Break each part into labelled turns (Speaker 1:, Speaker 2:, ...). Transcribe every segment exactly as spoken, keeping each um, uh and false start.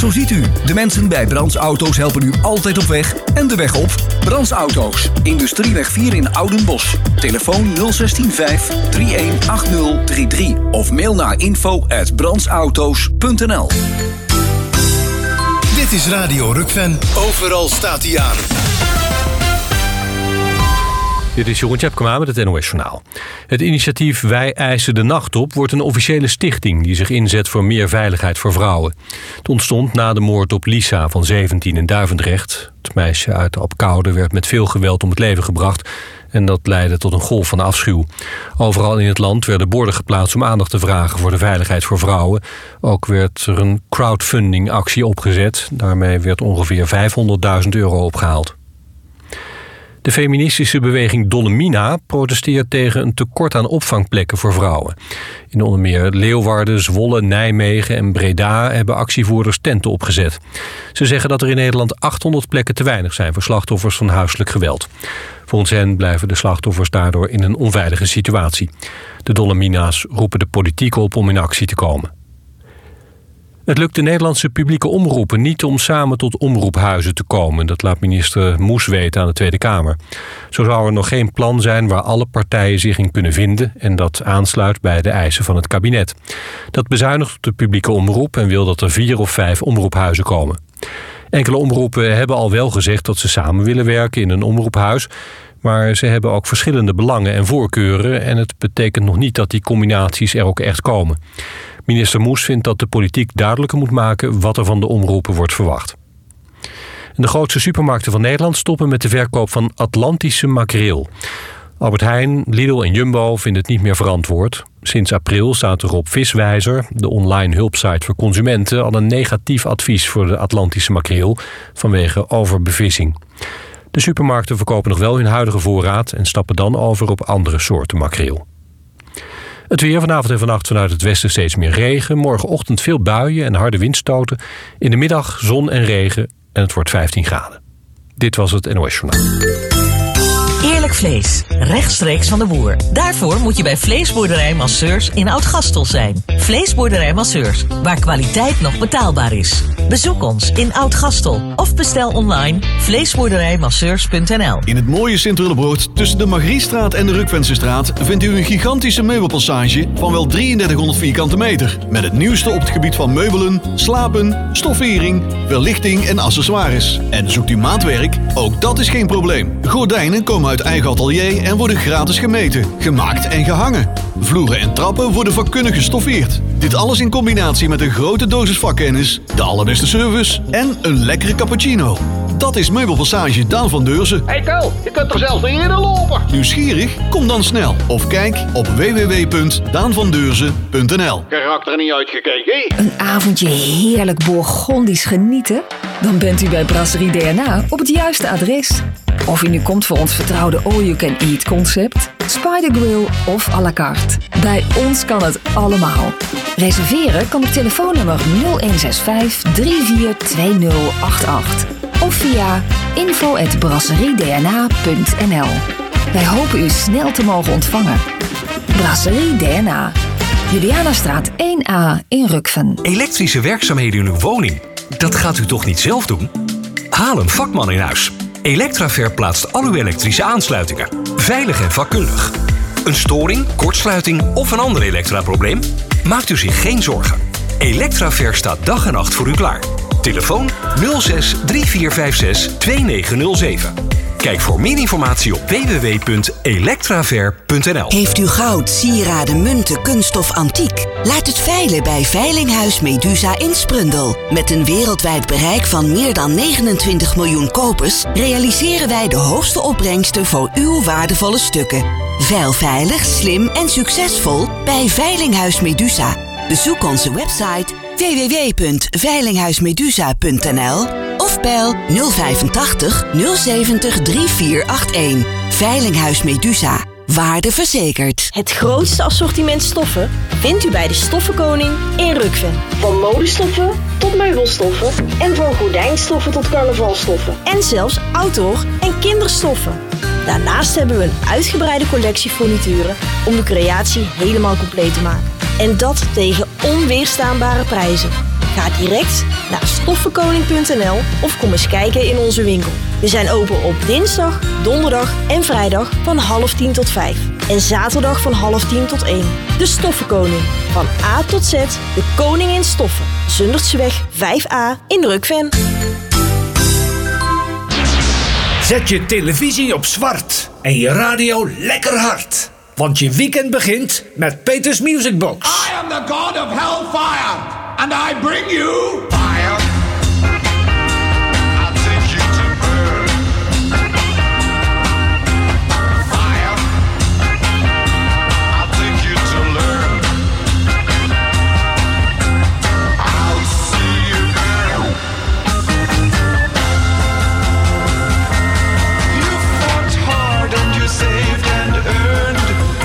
Speaker 1: Zo ziet u, de mensen bij Brands Auto's helpen u altijd op weg en de weg op. Brands Auto's, Industrieweg vier in Oudenbosch. Telefoon nul een zes vijf drie een acht nul drie drie of mail naar info at brandsauto's punt n l.
Speaker 2: Dit is Radio Rukven. Overal staat hij aan.
Speaker 3: Dit is Jeroen Tjepkema met het N O S-journaal. Het initiatief Wij eisen de nacht op wordt een officiële stichting die zich inzet voor meer veiligheid voor vrouwen. Het ontstond na de moord op Lisa van zeventien in Duivendrecht. Het meisje uit Apkoude werd met veel geweld om het leven gebracht en dat leidde tot een golf van afschuw. Overal in het land werden borden geplaatst om aandacht te vragen voor de veiligheid voor vrouwen. Ook werd er een crowdfunding-actie opgezet. Daarmee werd ongeveer vijfhonderdduizend euro opgehaald. De feministische beweging Dollemina protesteert tegen een tekort aan opvangplekken voor vrouwen. In onder meer Leeuwarden, Zwolle, Nijmegen en Breda hebben actievoerders tenten opgezet. Ze zeggen dat er in Nederland achthonderd plekken te weinig zijn voor slachtoffers van huiselijk geweld. Volgens hen blijven de slachtoffers daardoor in een onveilige situatie. De Dollemina's roepen de politiek op om in actie te komen. Het lukt de Nederlandse publieke omroepen niet om samen tot omroephuizen te komen. Dat laat minister Moes weten aan de Tweede Kamer. Zo zou er nog geen plan zijn waar alle partijen zich in kunnen vinden en dat aansluit bij de eisen van het kabinet. Dat bezuinigt op de publieke omroep en wil dat er vier of vijf omroephuizen komen. Enkele omroepen hebben al wel gezegd dat ze samen willen werken in een omroephuis, maar ze hebben ook verschillende belangen en voorkeuren en het betekent nog niet dat die combinaties er ook echt komen. Minister Moes vindt dat de politiek duidelijker moet maken wat er van de omroepen wordt verwacht. En de grootste supermarkten van Nederland stoppen met de verkoop van Atlantische makreel. Albert Heijn, Lidl en Jumbo vinden het niet meer verantwoord. Sinds april staat er op Viswijzer, de online hulpsite voor consumenten, al een negatief advies voor de Atlantische makreel vanwege overbevissing. De supermarkten verkopen nog wel hun huidige voorraad en stappen dan over op andere soorten makreel. Het weer vanavond en vannacht vanuit het westen steeds meer regen. Morgenochtend veel buien en harde windstoten. In de middag zon en regen en het wordt vijftien graden. Dit was het N O S-journaal.
Speaker 4: Eerlijk vlees, rechtstreeks van de boer. Daarvoor moet je bij Vleesboerderij Masseurs in Oud-Gastel zijn. Vleesboerderij Masseurs, waar kwaliteit nog betaalbaar is. Bezoek ons in Oud-Gastel of bestel online vleesboerderijmasseurs punt n l.
Speaker 5: In het mooie Sint-Willebroord tussen de Margriestraat en de Rukvensestraat vindt u een gigantische meubelpassage van wel drieëndertighonderd vierkante meter. Met het nieuwste op het gebied van meubelen, slapen, stoffering, verlichting en accessoires. En zoekt u maatwerk? Ook dat is geen probleem. Gordijnen komen uit eigen atelier en worden gratis gemeten, gemaakt en gehangen. Vloeren en trappen worden vakkundig gestoffeerd. Dit alles in combinatie met een grote dosis vakkennis, de allerbeste service en een lekkere cappuccino. Dat is Meubelpassage Daan van Deurzen.
Speaker 6: Hey Ko, je kunt er zelfs niet eerder lopen.
Speaker 5: Nieuwsgierig? Kom dan snel of kijk op w w w punt daan van deurzen punt n l.
Speaker 6: Karakter er niet uitgekeken.
Speaker 7: Een avondje heerlijk Bourgondisch genieten? Dan bent u bij Brasserie D N A op het juiste adres. Of u nu komt voor ons vertrouwde all-you-can-eat concept, Spider Grill of à la carte. Bij ons kan het allemaal. Reserveren kan op telefoonnummer nul een zes vijf drie vier twee nul acht acht of via info at brasseriedna punt n l. Wij hopen u snel te mogen ontvangen. Brasserie D N A, Julianastraat één A in Rukven.
Speaker 8: Elektrische werkzaamheden in uw woning, dat gaat u toch niet zelf doen? Haal een vakman in huis. Electraver plaatst al uw elektrische aansluitingen. Veilig en vakkundig. Een storing, kortsluiting of een ander elektraprobleem? Maakt u zich geen zorgen. Electraver staat dag en nacht voor u klaar. Telefoon nul zes drie vier vijf zes twee negen nul zeven. Kijk voor meer informatie op w w w punt electraver punt n l.
Speaker 9: Heeft u goud, sieraden, munten, kunststof, antiek? Laat het veilen bij Veilinghuis Medusa in Sprundel. Met een wereldwijd bereik van meer dan negenentwintig miljoen kopers realiseren wij de hoogste opbrengsten voor uw waardevolle stukken. Veil veilig, slim en succesvol bij Veilinghuis Medusa. Bezoek onze website w w w punt veilinghuismedusa punt n l of bel nul vijfentachtig nul zeventig drie vier acht een. Veilinghuis Medusa. Waarde verzekerd.
Speaker 10: Het grootste assortiment stoffen vindt u bij de Stoffenkoning in Rukven.
Speaker 11: Van modestoffen tot meubelstoffen en van gordijnstoffen tot carnavalstoffen.
Speaker 10: En zelfs outdoor en kinderstoffen. Daarnaast hebben we een uitgebreide collectie furnituren om de creatie helemaal compleet te maken. En dat tegen onweerstaanbare prijzen. Ga direct naar stoffenkoning punt n l of kom eens kijken in onze winkel. We zijn open op dinsdag, donderdag en vrijdag van half tien tot vijf. En zaterdag van half tien tot één. De Stoffenkoning. Van A tot Z, de koning in stoffen. Zundertseweg vijf A in Rukven.
Speaker 12: Zet je televisie op zwart en je radio lekker hard. Want je weekend begint met Peters Music Box.
Speaker 13: I am the god of hellfire, and I bring you fire. I'll take you to burn. Fire. I'll take you to learn. I'll see you burn. You fought hard and you saved and earned.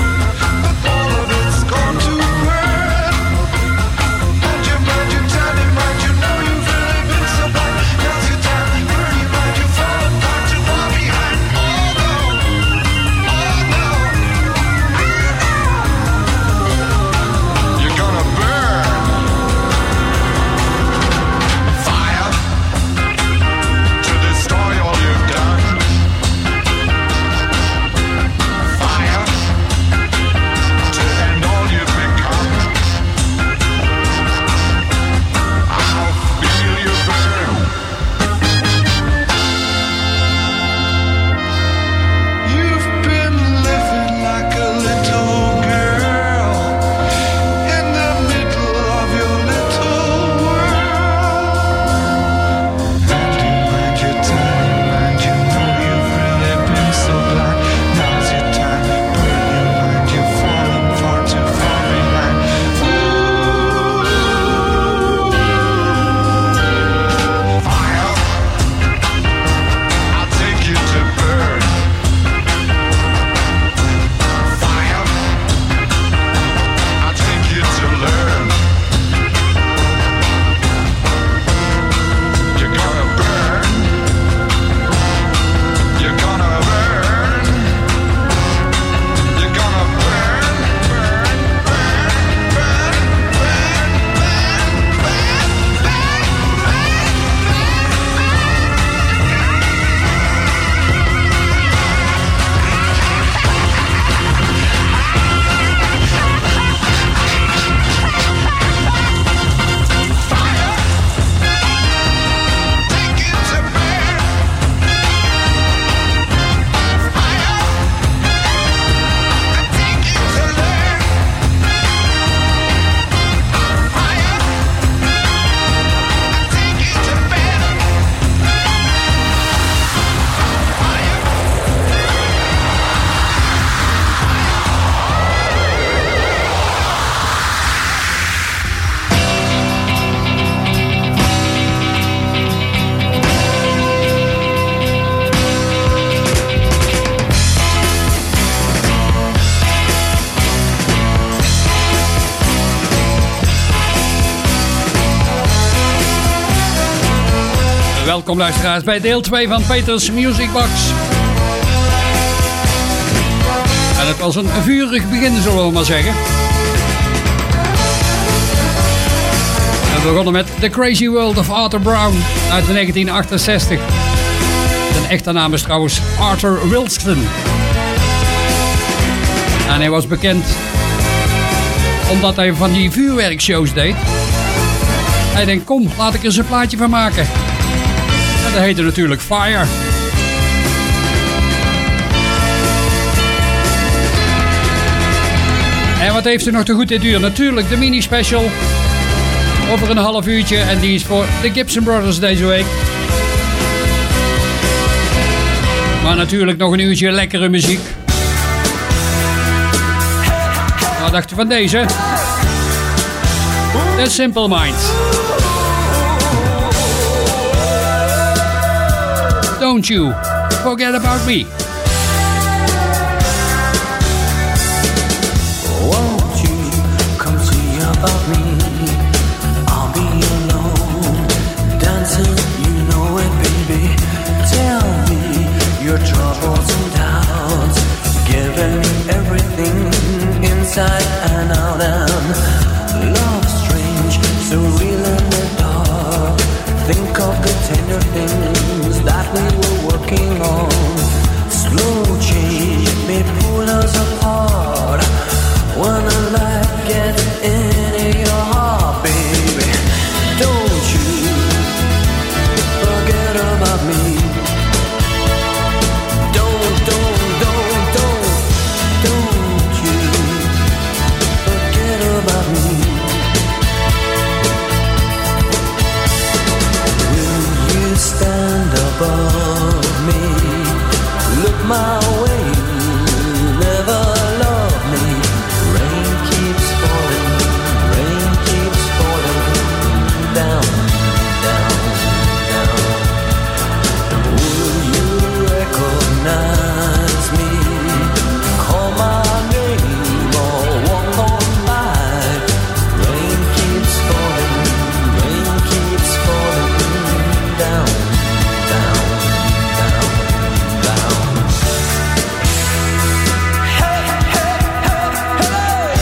Speaker 14: Welkom luisteraars bij deel twee van Peters Music Box. En het was een vurig begin, zullen we maar zeggen. We begonnen met The Crazy World of Arthur Brown uit negentien achtenzestig. Zijn echte naam is trouwens Arthur Wilston. En hij was bekend omdat hij van die vuurwerkshows deed. Hij denkt, kom, laat ik er eens een plaatje van maken. En dat heette natuurlijk Fire. En wat heeft er nog te goed dit uur? Natuurlijk de mini-special over een half uurtje. En die is voor de Gibson Brothers deze week. Maar natuurlijk nog een uurtje lekkere muziek. Wat dacht je van deze? The Simple Minds. Don't you forget about me.
Speaker 15: Won't you come see about me? I'll be alone, dancing, you know it, baby. Tell me your troubles and doubts, giving me everything inside and out, and love strange, so real in the dark. above me. Look my way, never love me. Rain keeps falling, rain keeps falling down, down, down. Will you recognize me? Call my name or walk on by. Rain keeps falling, rain keeps falling down, down, down, down. Hey, hey, hey, hey.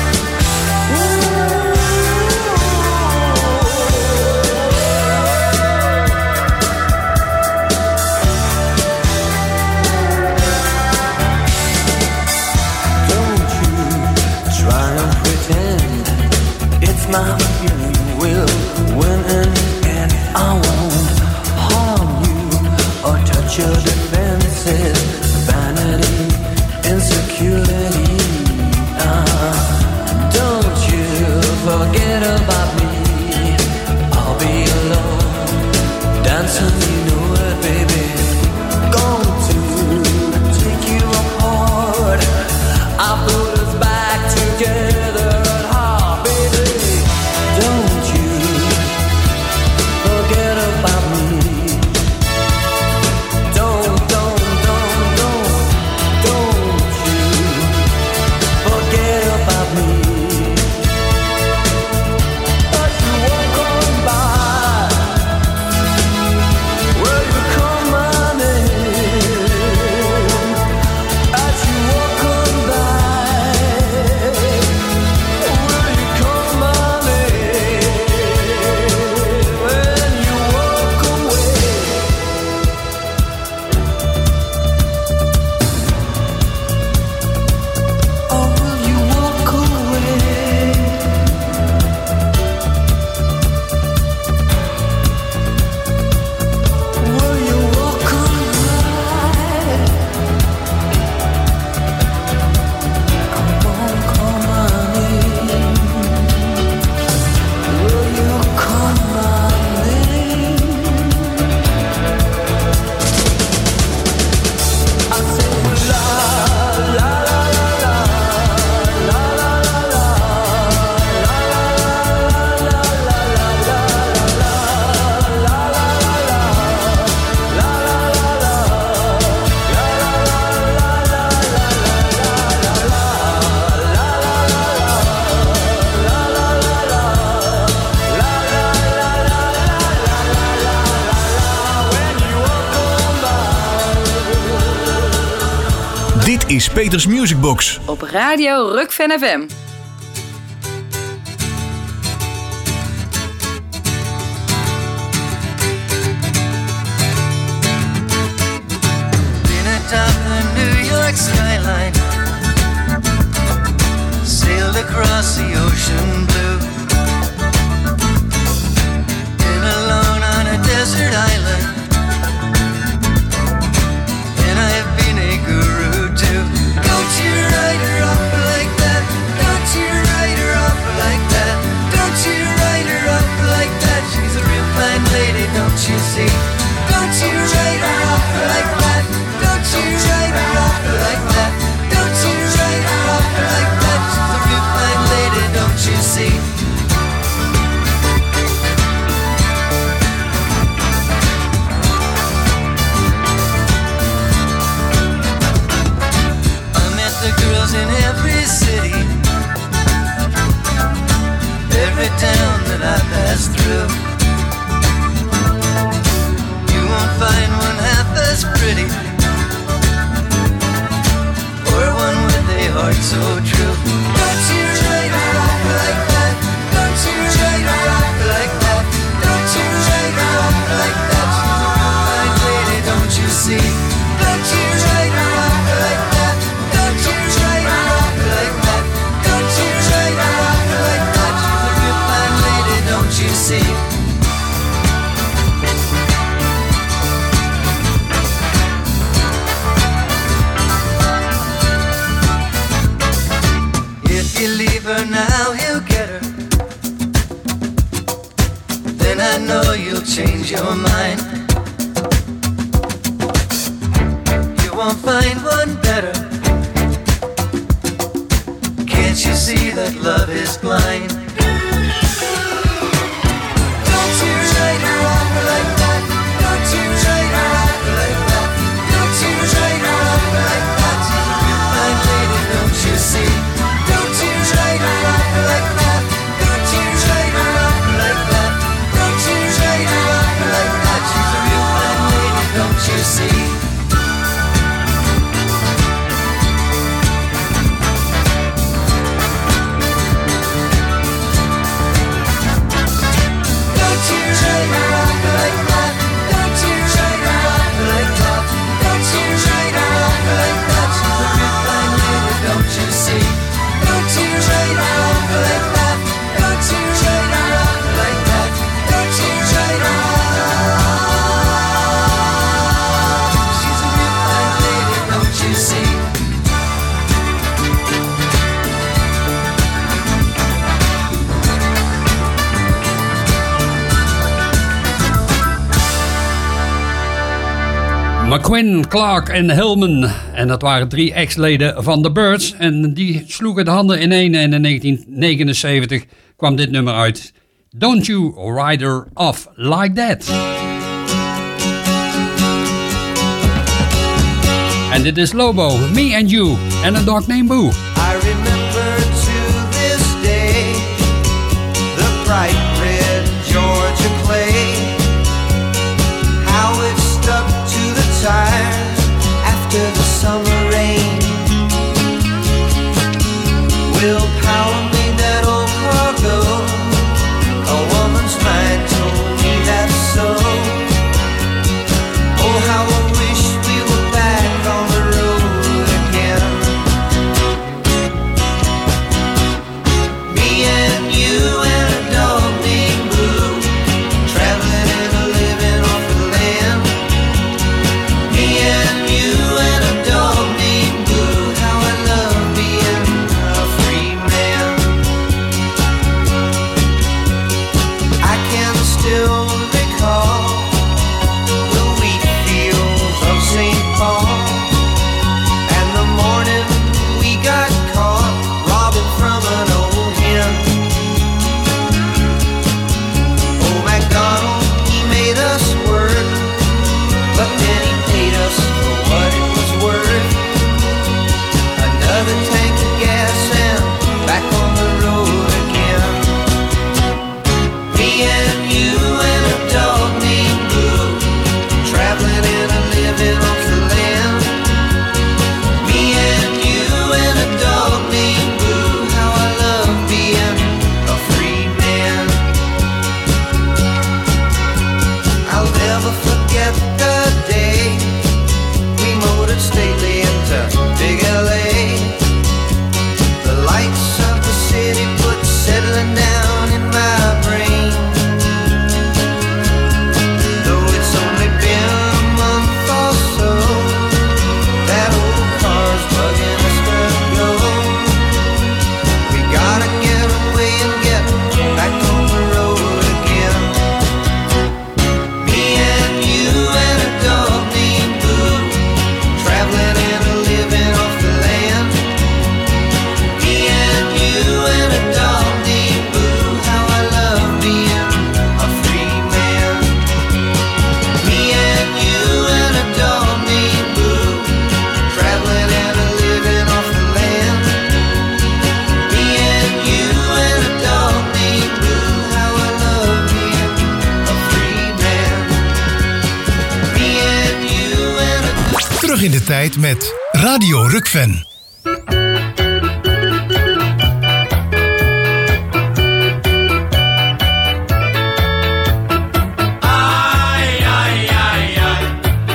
Speaker 15: Don't you try and pretend it's not you will win in the end. I won't harm you or touch your defenses. Vanity, insecurity. Ah, don't you forget about me. I'll be alone, dancing, you know it, baby. Going to take you apart. I put us back together at heart, baby. Don't you forget about me. Don't, don't, don't, don't, don't you forget about me. As you walk on by, will you call my name? As you walk on by, will you call my name? When you walk away, or will you walk away? Will you walk away? Come on, call my name. Will you call my name? I say la la la la la la la la la
Speaker 5: Dit is Peters Music Box.
Speaker 16: Op Radio Rukven F M.
Speaker 15: Been atop the New York skyline, sailed across the ocean blue, been alone on a desert island, and I've been a guru too. Don't you write her off like that, don't you write her off like that, don't you write her off like that. She's a real fine lady, don't you see? Don't you write her off like that, don't you write her off like that, don't you write her off like that. She's a real fine lady, don't you see? I met the girls in every city, every town that I passed through. You won't find one half as pretty, or one with a heart so true. Don't you write her off like that, don't you write her off like that, don't you write her off like that. She's a real fine lady, don't you see? Don't you write her off like that, don't you write her off like that, don't you write her off like that. She's a real fine lady, don't you see? If you leave her now, he'll get her. Then I know you'll change your mind.
Speaker 14: McQueen, Clark en Hillman. En dat waren drie ex-leden van The Byrds. En die sloegen de handen ineen. En in negentien negenenzeventig kwam dit nummer uit. Don't You Ride Her Off Like That. En dit is Lobo, Me and You en A Dog Named Boo.
Speaker 15: I remember to this day the bright red Georgia clay, how it stuck to the tires after the summer rain. Will power made that old cargo, a woman's mind told me that's so. Oh, how I wish we were back on the road again. Me and you and a dog named Boo, traveling and a living off the land. Me and you and a dog named Boo, how I love being a free man. I can still recall the wheat fields of Saint Paul, and the morning we got caught robbing from an old hen. Old MacDonald, he made us work, but then he paid us for what it was worth. Another tank of gas and back on the road again. Me and you and a dog named Boo, traveling and a living off the land. Me and you and a dog named Boo, how I love being a free man. I'll never forget the day we motored stately into Big L A. The lights of the city put settling down in my brain. Though it's only been a month or so, that old car's bugging us to go. We gotta get away and get back on the road again. Me and you and a dog named Boo, traveling and a living off the land. Me and you and a dog named Boo, how I love being a free man. Me and you and a dog named Boo, traveling and a living off the land. Me and you and a dog named Boo, how I love being a free man. Me and you and a
Speaker 2: Terug in de tijd met Radio Rukven.
Speaker 15: Ai, ai, ai, ai.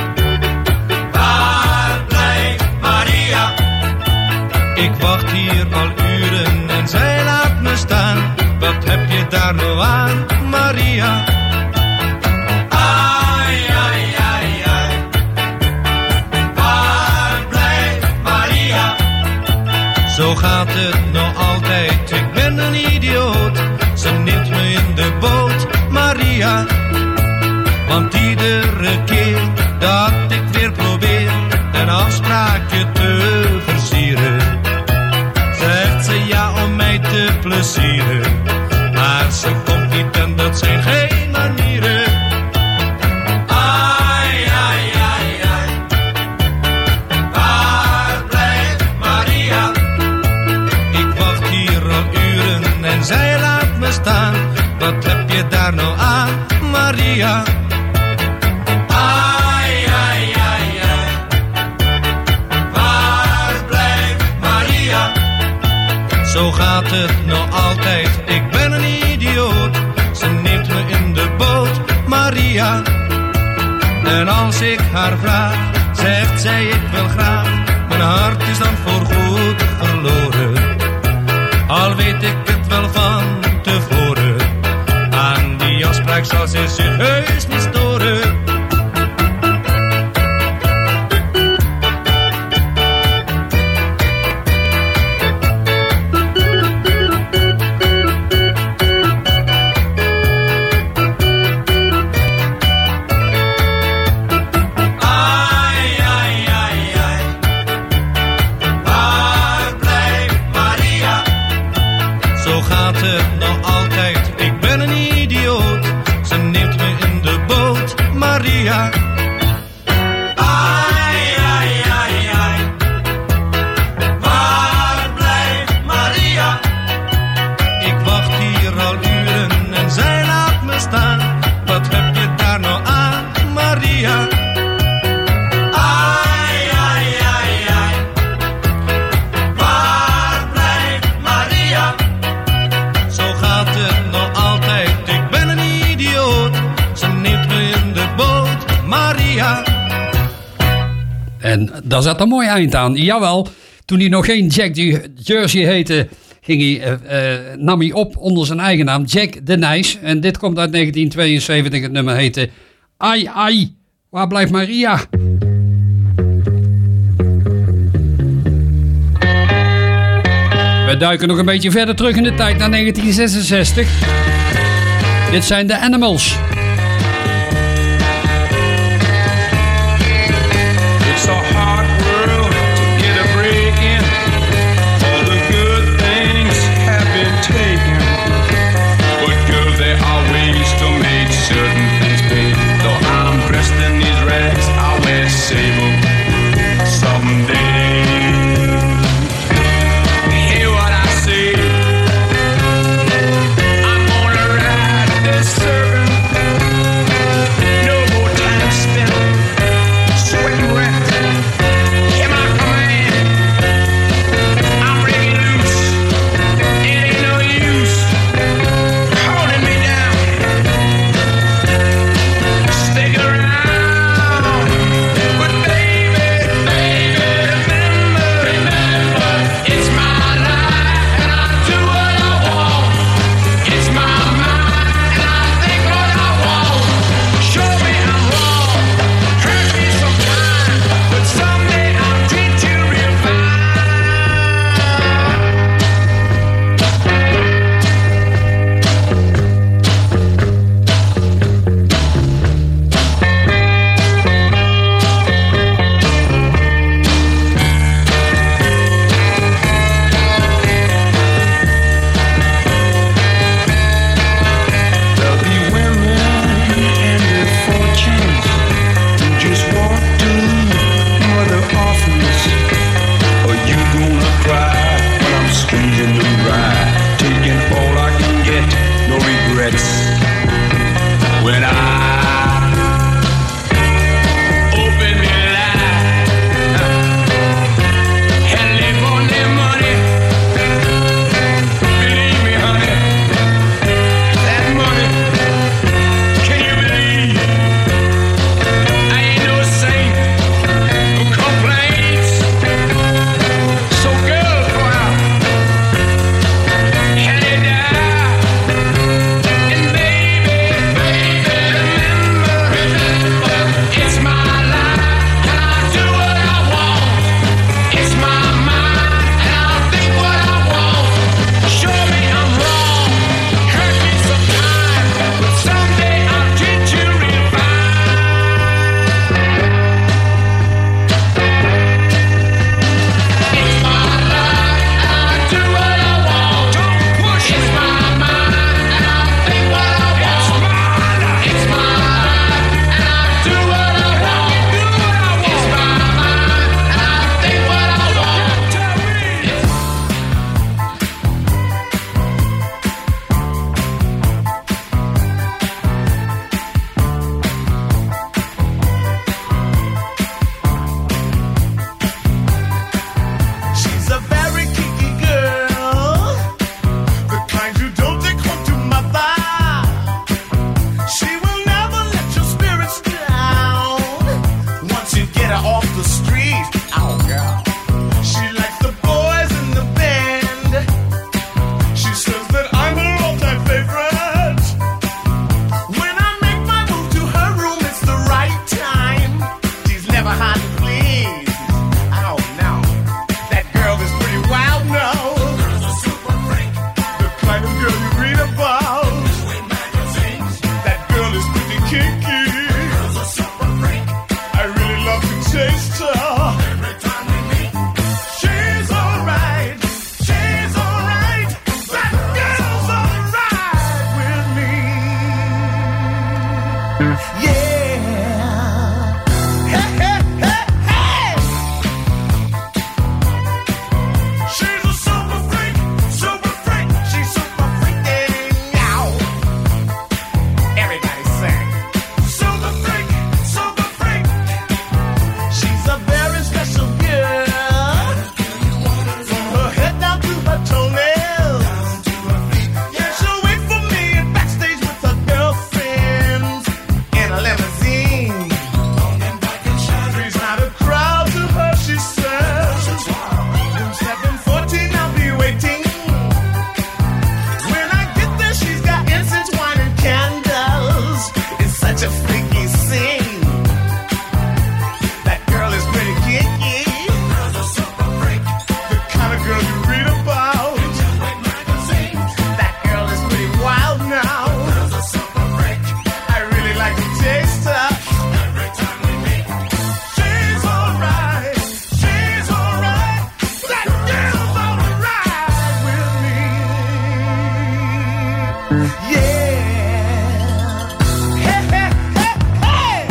Speaker 15: Waar blijft Maria?
Speaker 17: Ik wacht hier al uren en zij laat me staan. Wat heb je daar nou aan, Maria?
Speaker 15: Ai, ai, ai, ai. Waar blijft Maria?
Speaker 17: Zo gaat het nog altijd, ik ben een idioot. Ze neemt me in de boot, Maria. Want iedere keer dat ik weer probeer een afspraakje te versieren, zegt ze ja om mij te plezieren. Maar ze komt niet en dat zijn geen manieren.
Speaker 15: Ai, ai, ai, ai. Waar blijft Maria?
Speaker 17: Ik wacht hier al uren en zij laat me staan. Wat heb je daar nou aan, Maria?
Speaker 15: Ai, ai, ai, ai. Waar blijft Maria?
Speaker 17: Zo gaat het nog altijd, ik ben een idioot. Ze neemt me in de boot, Maria. En als ik haar vraag, zegt zij ik wil graag. Mijn hart is dan voorgoed verloren, al weet ik het wel van tevoren. Aan die afspraak zal ze zich heus niet storen.
Speaker 15: Ai,
Speaker 17: Maria. Ai, ai, ai, ai. Waar blijft Maria? Ik wacht hier al uren en zij laat me staan. Wat heb je daar nou aan, Maria? Ai, ai, ai, ai. Waar blijft Maria? Zo gaat het nog altijd, ik ben een idioot. Ze neemt me in de boot, Maria.
Speaker 14: En daar zat een mooi eind aan. Jawel, toen hij nog geen Jack Jersey heette, ging hij, uh, uh, nam hij op onder zijn eigen naam, Jack de Nijs. En dit komt uit negentien tweeënzeventig. Het nummer heette Ai Ai, waar blijft Maria? We duiken nog een beetje verder terug in de tijd naar negentien zesenzestig. Dit zijn de Animals.
Speaker 18: It's a hard world to get a break in. All the good things have been taken. But girl, there are ways to make certain things pay. Though I'm dressed in these rags, I'll wear sable someday. Hear what I say. I'm gonna ride this serpent
Speaker 19: sing. That girl is pretty kinky. Girls are super freak. The kind of girl you read about. That girl is pretty wild now. Girls are super freak. I really like to taste her. Every time we meet, she's alright. She's alright. That girl's alright with me. Yeah. Hey, hey, hey, hey.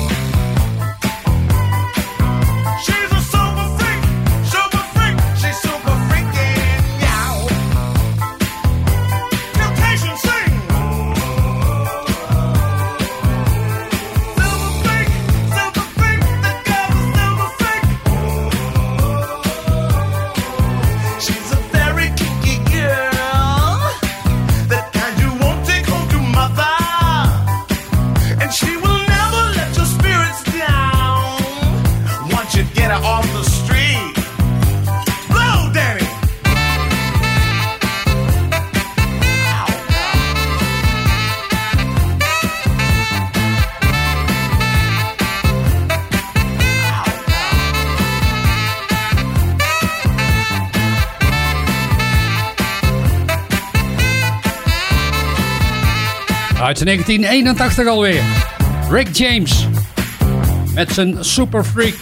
Speaker 19: She's a super freak, super freak. She's super freaking meow. Temptation sing. Silver freak, silver freak. The girl's a silver freak. She's a very kinky girl. That kind you won't take home to mother. And she will never let your spirits down. Once you get her off the street. Blow, Danny.
Speaker 14: Uit negentien eenentachtig alweer. Rick James. Met zijn Super Freak.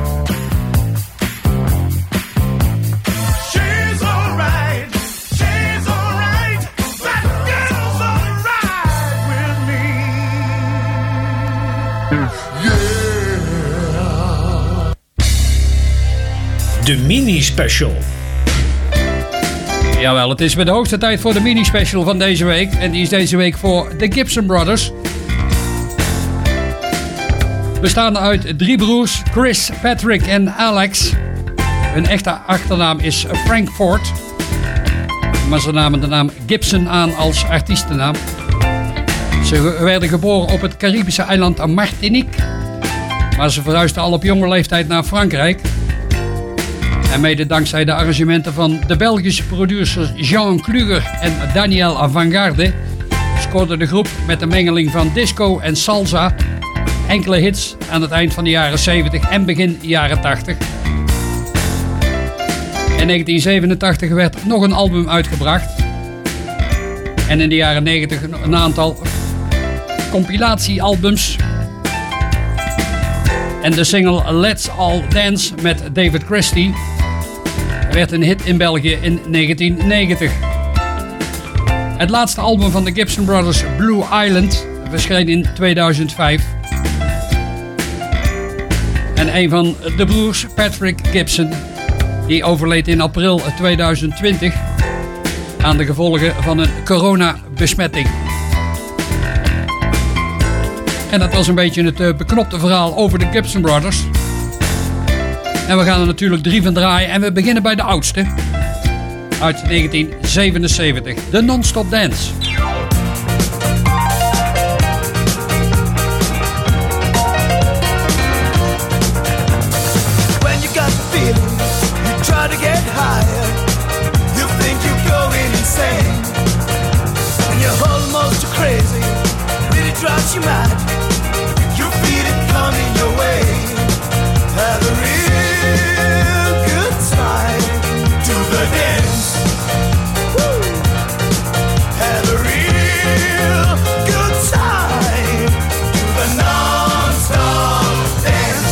Speaker 19: She's alright. She's alright. That girl's alright with me.
Speaker 12: De mini-special.
Speaker 14: Jawel, het is weer de hoogste tijd voor de mini-special van deze week. En die is deze week voor de Gibson Brothers. Bestaande uit drie broers, Chris, Patrick en Alex. Hun echte achternaam is Frank Ford. Maar ze namen de naam Gibson aan als artiestennaam. Ze werden geboren op het Caribische eiland Martinique. Maar ze verhuisden al op jonge leeftijd naar Frankrijk. En mede dankzij de arrangementen van de Belgische producers Jean Kluger en Daniel Avangarde scoorde de groep met een mengeling van disco en salsa enkele hits aan het eind van de jaren zeventig en begin jaren tachtig. In negentien zevenentachtig werd nog een album uitgebracht. En in de jaren negentig een aantal compilatiealbums. En de single Let's All Dance met David Christie werd een hit in België in negentien negentig. Het laatste album van de Gibson Brothers, Blue Island, verscheen in tweeduizend vijf. En een van de broers, Patrick Gibson, die overleed in april tweeduizend twintig aan de gevolgen van een coronabesmetting. En dat was een beetje het uh, beknopte verhaal over de Gibson Brothers. En we gaan er natuurlijk drie van draaien. En we beginnen bij de oudste. Uit negentien zevenenzeventig. De Non-Stop Dance.
Speaker 19: When you got the feeling, you try to get higher. You think you're going insane. And you're almost crazy. Really drives you mad. You feel it coming your way. Have a real good time to the dance. Woo. Have a real good time to the non-stop dance.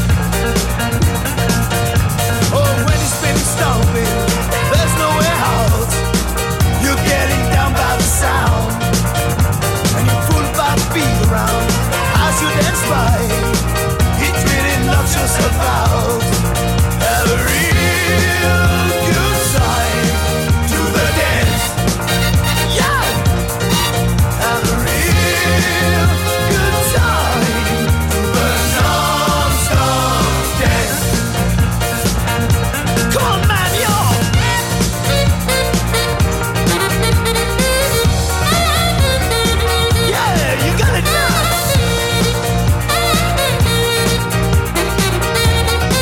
Speaker 19: Oh, when you're spinning, stomping, there's nowhere out. You're getting down by the sound, and you're fooled by the beat around as you dance by. It really knocks yourself out. Have a real good time to the dance. Yeah. Have a real good time to the non-stop dance. Come on, man, y'all. Yeah, you got it now.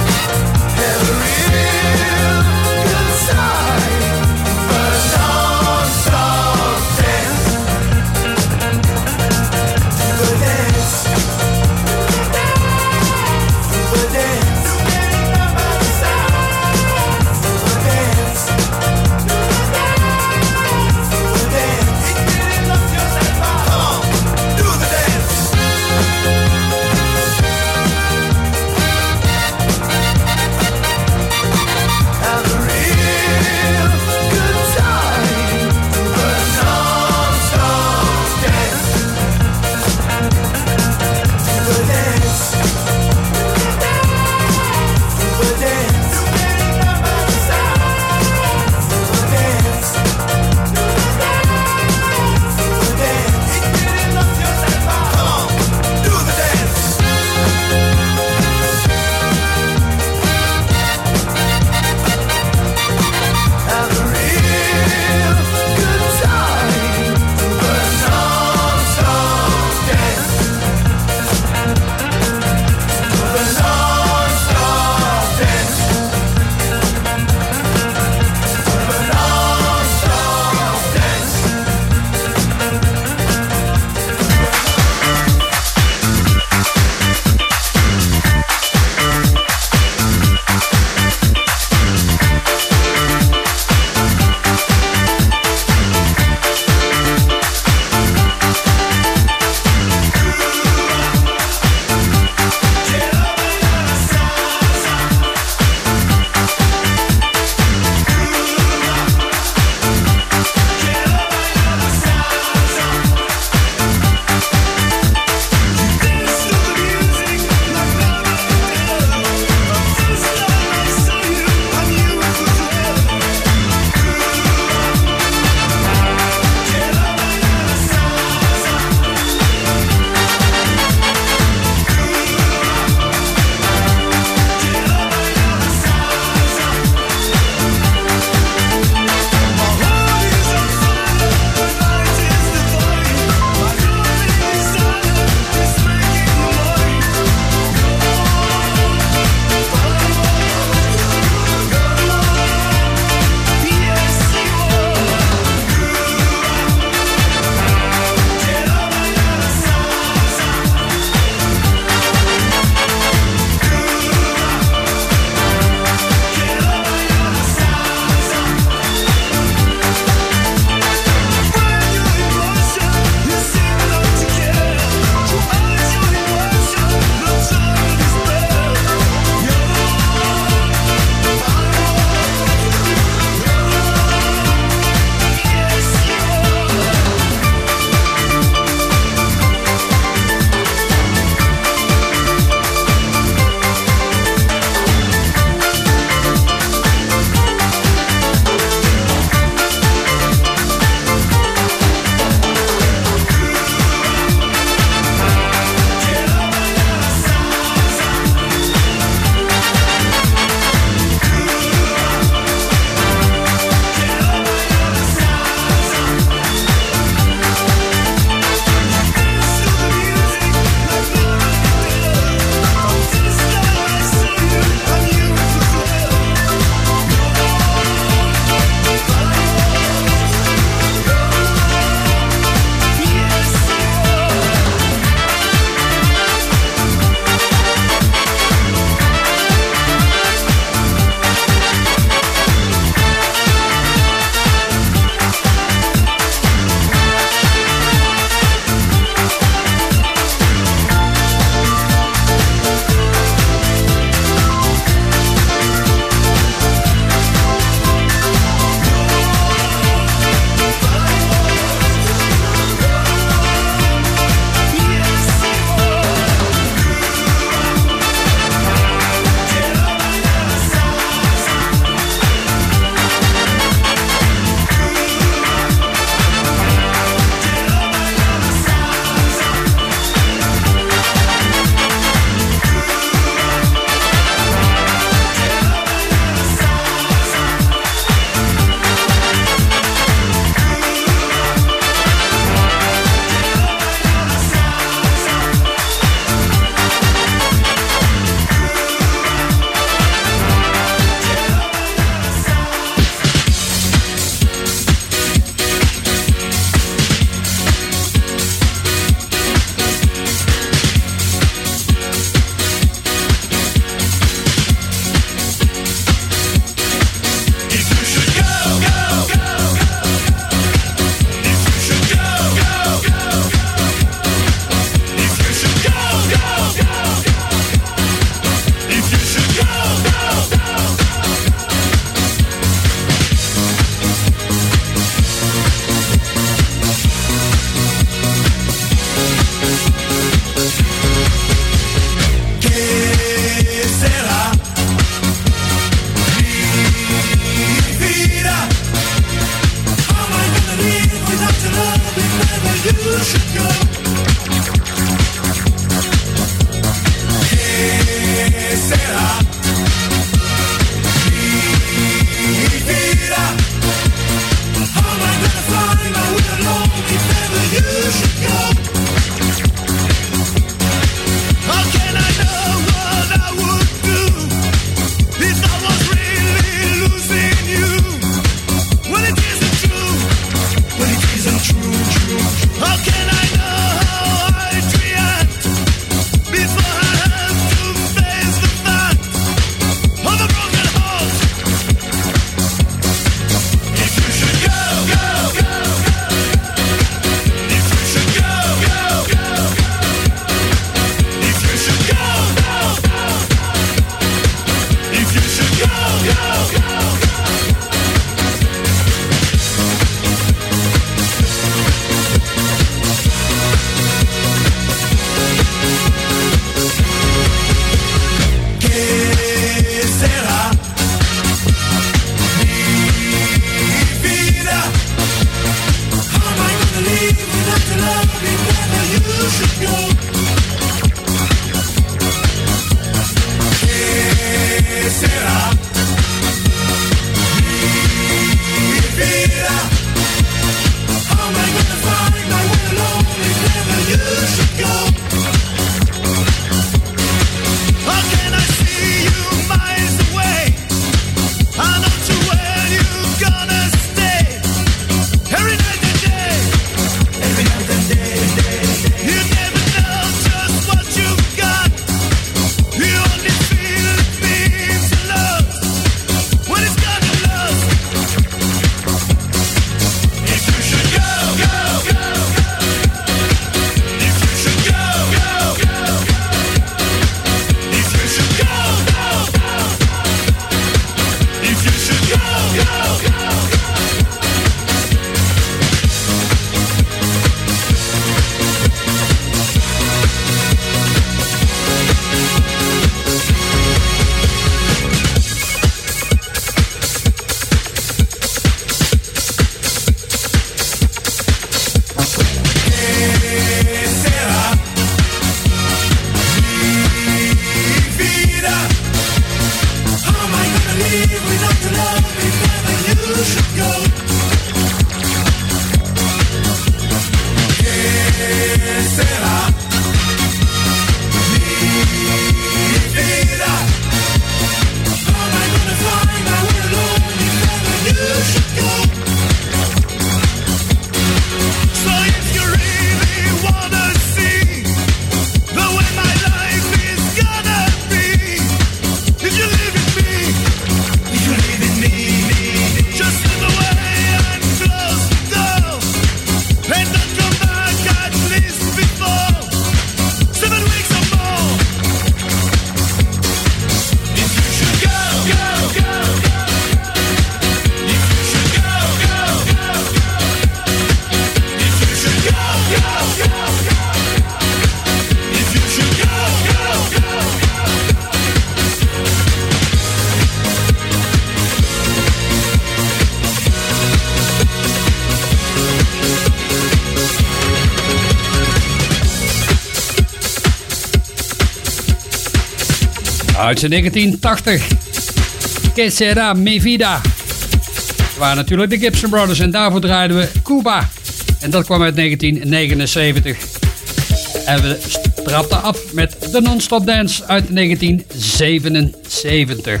Speaker 14: Uit de negentien tachtig. Que sera mi vida. Het waren natuurlijk de Gibson Brothers en daarvoor draaiden we Cuba. En dat kwam uit negentien negenenzeventig. En we trapten af met de Non-Stop Dance uit negentien zevenenzeventig.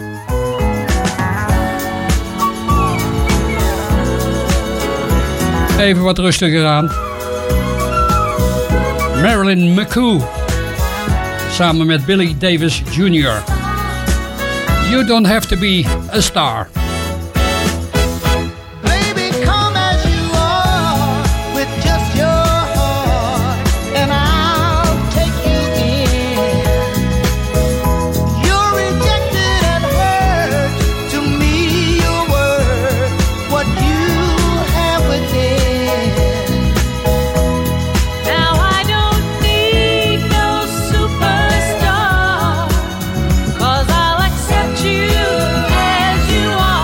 Speaker 14: Even wat rustiger aan. Marilyn McCoo. Samen met Billy Davis junior You don't have to be a star.
Speaker 15: You as you are.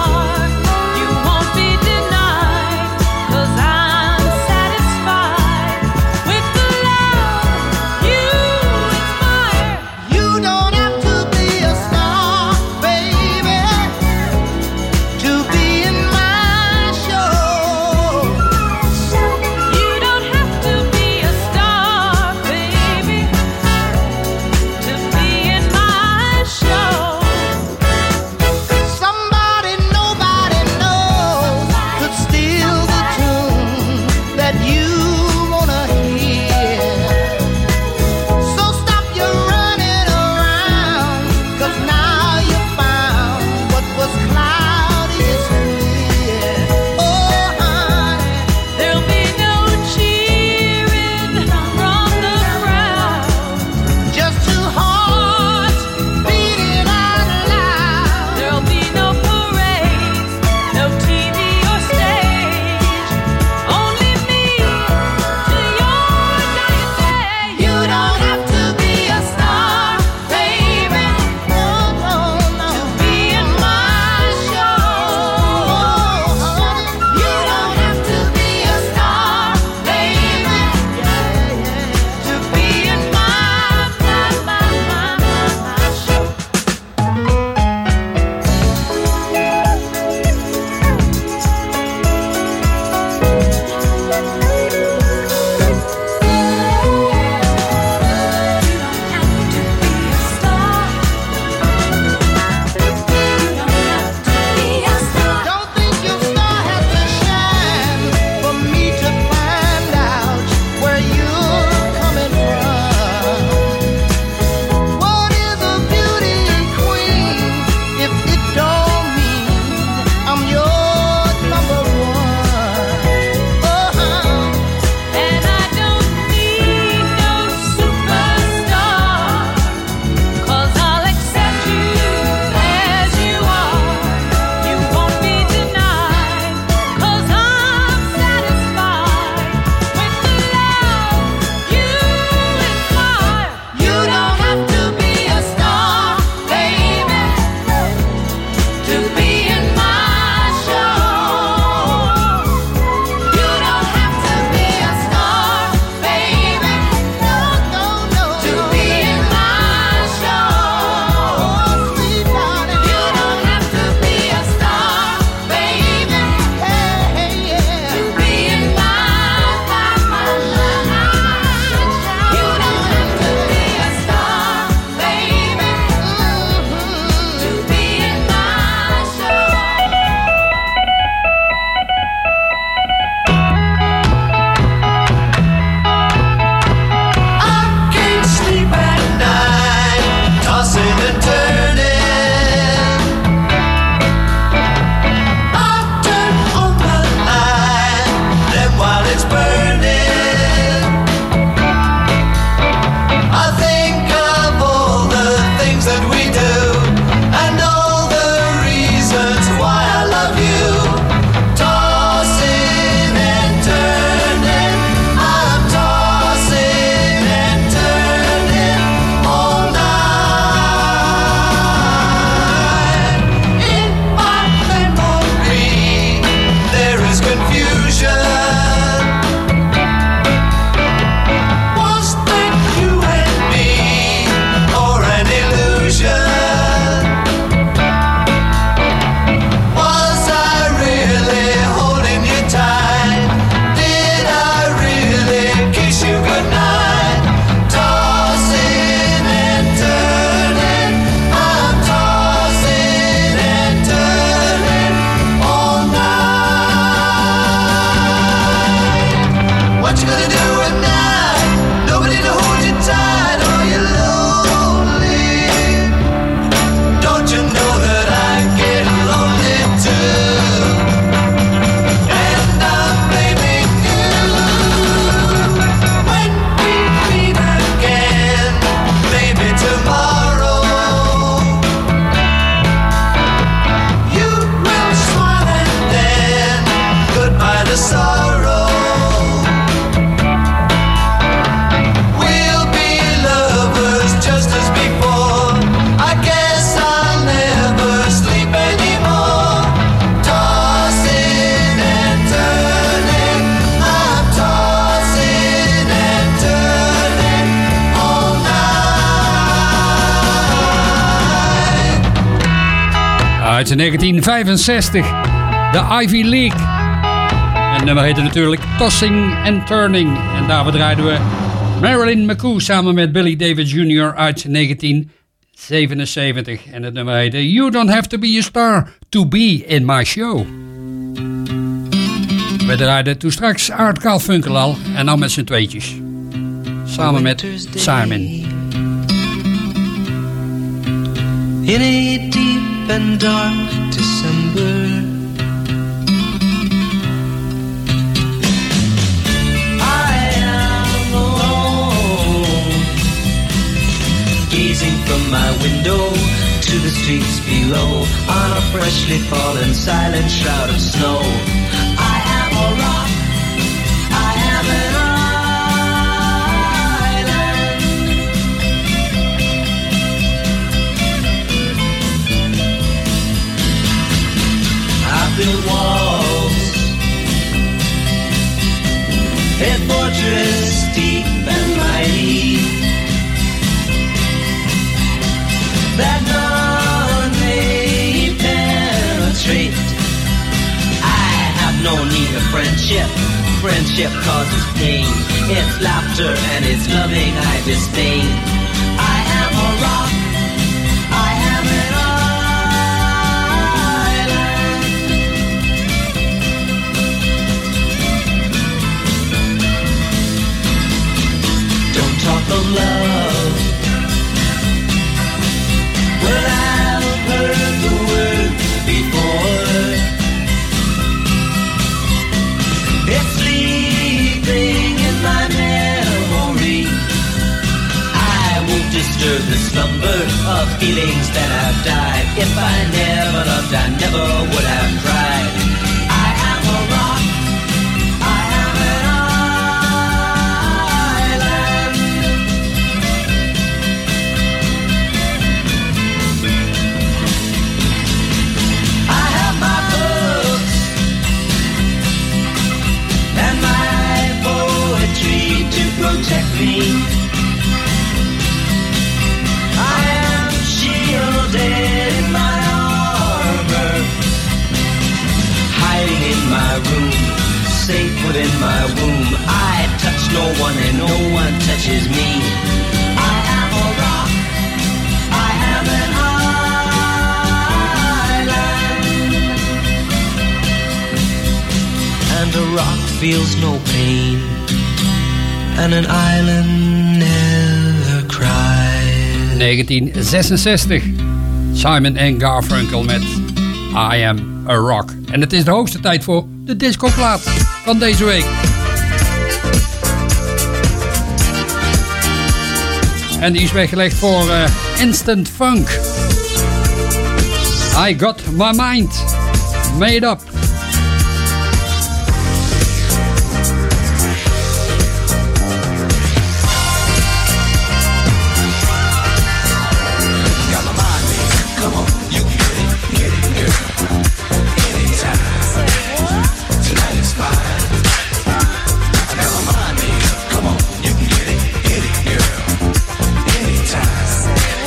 Speaker 14: uit negentien vijfenzestig. De Ivy League. En het nummer heette natuurlijk Tossing and Turning. En daarvoor draaiden we Marilyn McCoo samen met Billy David junior uit negentien zevenenzeventig. En het nummer heette You Don't Have To Be A Star To Be In My Show. We draaiden toen straks Art Garfunkel al. En nou met z'n tweetjes. Samen met Simon.
Speaker 15: In a deep and dark December, I am alone, gazing from my window to the streets below, on a freshly fallen silent shroud of snow. I am a rock, I am an built walls, a fortress deep and mighty, that none may penetrate. I have no need of friendship, friendship causes pain. It's laughter and it's loving I disdain. I am a rock, I am an talk of love. Well, I've heard the word before. It's sleeping in my memory. I won't disturb the slumber of feelings that have died. If I never loved, I never would have cried. I am a rock. I am an protect me. I am shielded in my armor, hiding in my room, safe within my womb. I touch no one and no one touches me. I am a rock, I am an island, and a rock feels no pain, and an island never cries.
Speaker 14: negentien zesenzestig. Simon en Garfunkel met I Am a Rock. En het is de hoogste tijd voor de discoplaat van deze week. En die is weggelegd voor uh, Instant Funk. I Got My Mind Made Up.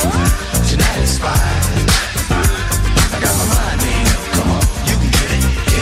Speaker 15: Got my mind made up, come on, you can get it,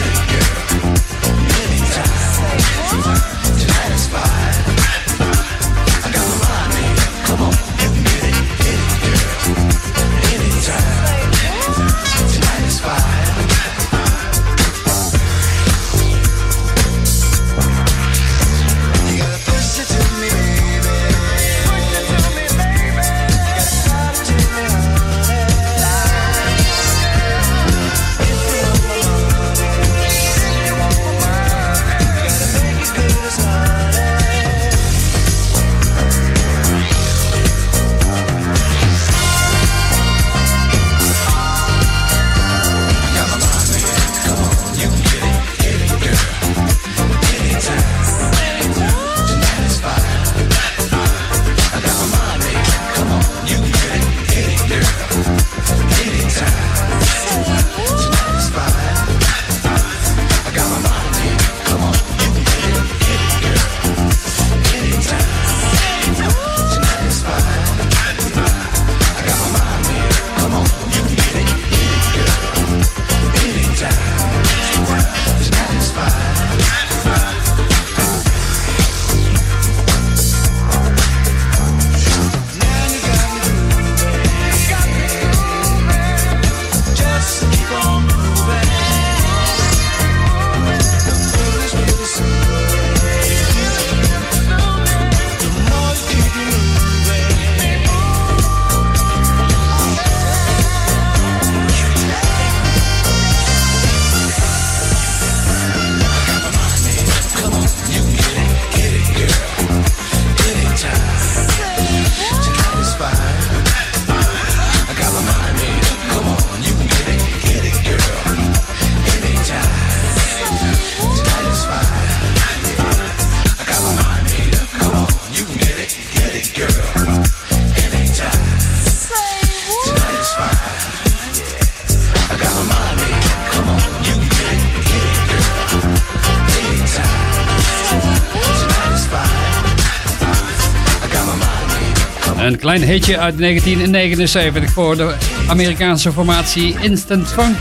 Speaker 14: Een klein hitje uit negentien negenenzeventig voor de Amerikaanse formatie Instant Funk.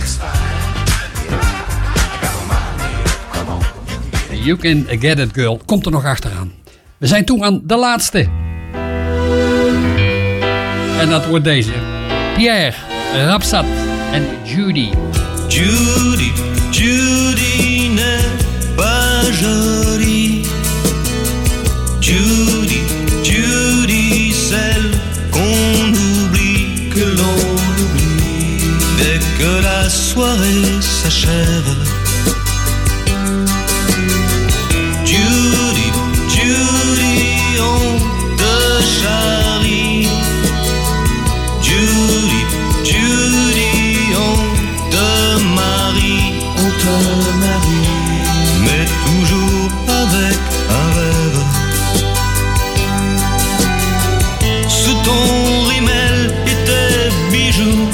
Speaker 14: You Can Get It Girl komt er nog achteraan. We zijn toe aan de laatste. En dat wordt deze. Pierre Rapsat en Judy.
Speaker 15: Judy, Judy n'est pas jolie. Judy, Judy, celle qu'on oublie, que l'on oublie dès que la soirée s'achève. Judy, Judy, on te charrie. Judy, Judy, on te marie, on te marie, mais toujours avec un rêve. Sous ton rimel et tes bijoux,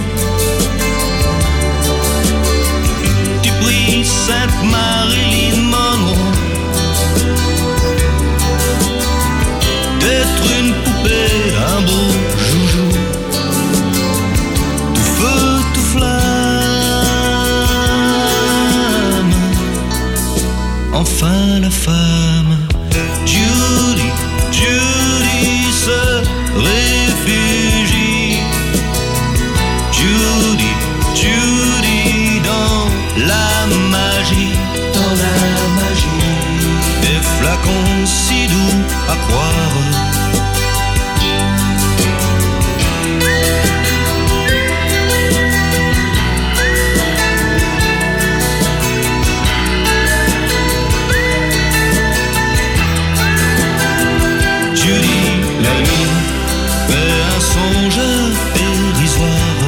Speaker 15: tu pries Sainte Marilyn Monroe d'être une poupée, un beau joujou, tout feu, tout flamme, enfin la femme. Judy, Judy se réfugie. Judy, Judy dans la magie, dans la magie des flacons si doux à croire. Judy, la nuit fait un songe dérisoire.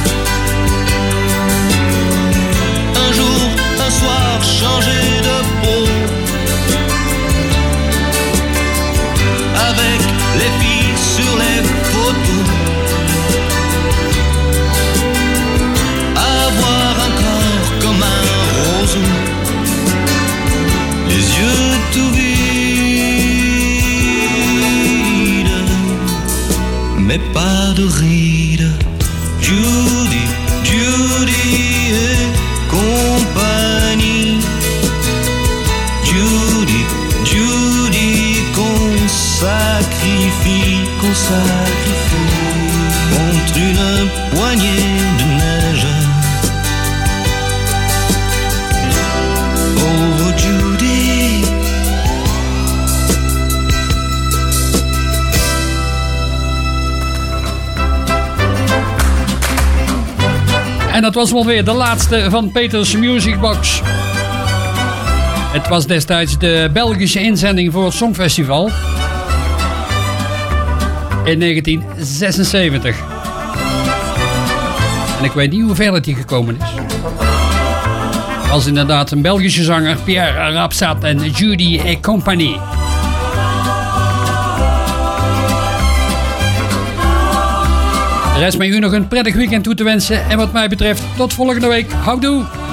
Speaker 15: Un jour, un soir, changé de peau, avec les filles sur les photos, avoir un corps comme un roseau, les yeux tout vides, mais pas de rides. Judy, Judy et compagnie. Judy, Judy qu'on sacrifie, qu'on sacrifie contre une poignée de neige. Pauvre Judy.
Speaker 14: En dat was wel weer de laatste van Peters Music Box. Het was destijds de Belgische inzending voor het Songfestival in negentien zesenzeventig. En ik weet niet hoe ver het hier gekomen is. Het was inderdaad een Belgische zanger, Pierre Rapsat en Judy et Compagnie. Er rest mij u nog een prettig weekend toe te wensen. En wat mij betreft, tot volgende week. Houdoe!